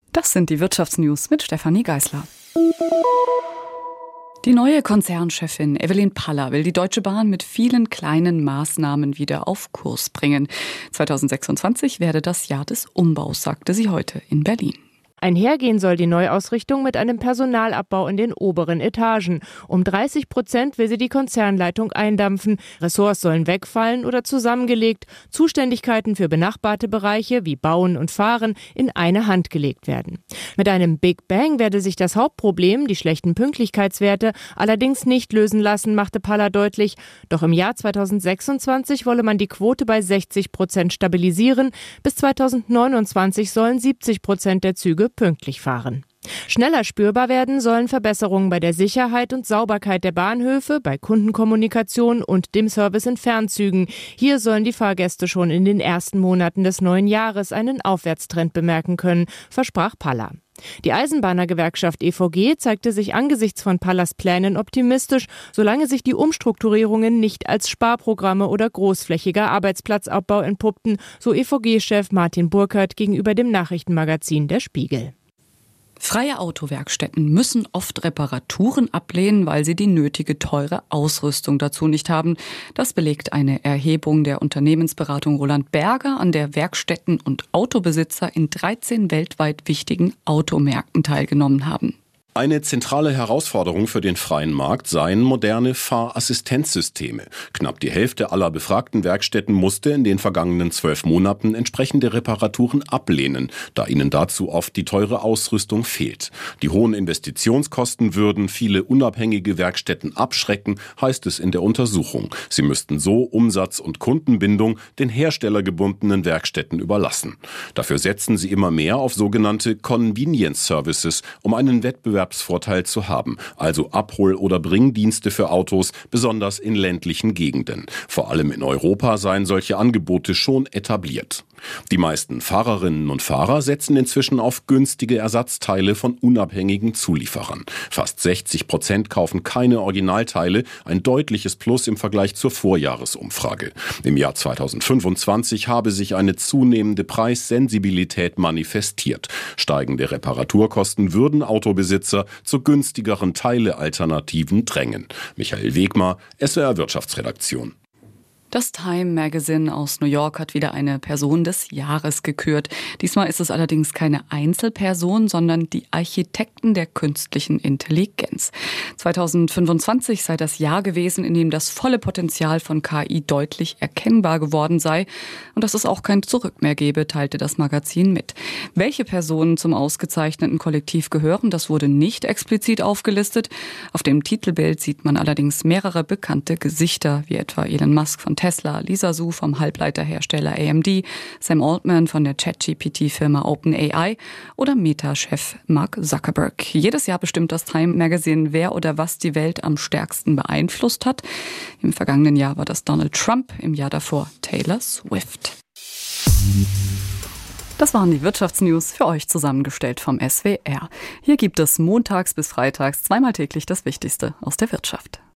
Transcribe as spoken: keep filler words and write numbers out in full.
Das sind die Wirtschaftsnews mit Stefanie Geisler. Die neue Konzernchefin Evelyn Paller will die Deutsche Bahn mit vielen kleinen Maßnahmen wieder auf Kurs bringen. zweitausendsechsundzwanzig werde das Jahr des Umbaus, sagte sie heute in Berlin. Einhergehen soll die Neuausrichtung mit einem Personalabbau in den oberen Etagen. Um dreißig Prozent will sie die Konzernleitung eindampfen. Ressorts sollen wegfallen oder zusammengelegt. Zuständigkeiten für benachbarte Bereiche wie Bauen und Fahren in eine Hand gelegt werden. Mit einem Big Bang werde sich das Hauptproblem, die schlechten Pünktlichkeitswerte, allerdings nicht lösen lassen, machte Paller deutlich. Doch im Jahr zweitausendsechsundzwanzig wolle man die Quote bei sechzig Prozent stabilisieren. Bis zweitausendneunundzwanzig sollen siebzig Prozent der Züge pünktlich fahren. Schneller spürbar werden sollen Verbesserungen bei der Sicherheit und Sauberkeit der Bahnhöfe, bei Kundenkommunikation und dem Service in Fernzügen. Hier sollen die Fahrgäste schon in den ersten Monaten des neuen Jahres einen Aufwärtstrend bemerken können, versprach Paller. Die Eisenbahnergewerkschaft E V G zeigte sich angesichts von Pallers Plänen optimistisch, solange sich die Umstrukturierungen nicht als Sparprogramme oder großflächiger Arbeitsplatzabbau entpuppten, so E V G-Chef Martin Burkhardt gegenüber dem Nachrichtenmagazin Der Spiegel. Freie Autowerkstätten müssen oft Reparaturen ablehnen, weil sie die nötige teure Ausrüstung dazu nicht haben. Das belegt eine Erhebung der Unternehmensberatung Roland Berger, an der Werkstätten und Autobesitzer in dreizehn weltweit wichtigen Automärkten teilgenommen haben. Eine zentrale Herausforderung für den freien Markt seien moderne Fahrassistenzsysteme. Knapp die Hälfte aller befragten Werkstätten musste in den vergangenen zwölf Monaten entsprechende Reparaturen ablehnen, da ihnen dazu oft die teure Ausrüstung fehlt. Die hohen Investitionskosten würden viele unabhängige Werkstätten abschrecken, heißt es in der Untersuchung. Sie müssten so Umsatz- und Kundenbindung den herstellergebundenen Werkstätten überlassen. Dafür setzen sie immer mehr auf sogenannte Convenience Services, um einen Wettbewerb Vorteil zu haben, also Abhol- oder Bringdienste für Autos, besonders in ländlichen Gegenden. Vor allem in Europa seien solche Angebote schon etabliert. Die meisten Fahrerinnen und Fahrer setzen inzwischen auf günstige Ersatzteile von unabhängigen Zulieferern. Fast sechzig Prozent kaufen keine Originalteile, ein deutliches Plus im Vergleich zur Vorjahresumfrage. Im Jahr zweitausendfünfundzwanzig habe sich eine zunehmende Preissensibilität manifestiert. Steigende Reparaturkosten würden Autobesitzer zu günstigeren Teilealternativen drängen. Michael Wegmar, S W R Wirtschaftsredaktion. Das Time Magazine aus New York hat wieder eine Person des Jahres gekürt. Diesmal ist es allerdings keine Einzelperson, sondern die Architekten der künstlichen Intelligenz. zweitausendfünfundzwanzig sei das Jahr gewesen, in dem das volle Potenzial von K I deutlich erkennbar geworden sei und dass es auch kein Zurück mehr gebe, teilte das Magazin mit. Welche Personen zum ausgezeichneten Kollektiv gehören, das wurde nicht explizit aufgelistet. Auf dem Titelbild sieht man allerdings mehrere bekannte Gesichter, wie etwa Elon Musk von Tesla, Lisa Su vom Halbleiterhersteller A M D, Sam Altman von der ChatGP T-Firma OpenAI oder Meta-Chef Mark Zuckerberg. Jedes Jahr bestimmt das Time Magazine, wer oder was die Welt am stärksten beeinflusst hat. Im vergangenen Jahr war das Donald Trump, im Jahr davor Taylor Swift. Das waren die Wirtschaftsnews für euch zusammengestellt vom S W R. Hier gibt es montags bis freitags zweimal täglich das Wichtigste aus der Wirtschaft.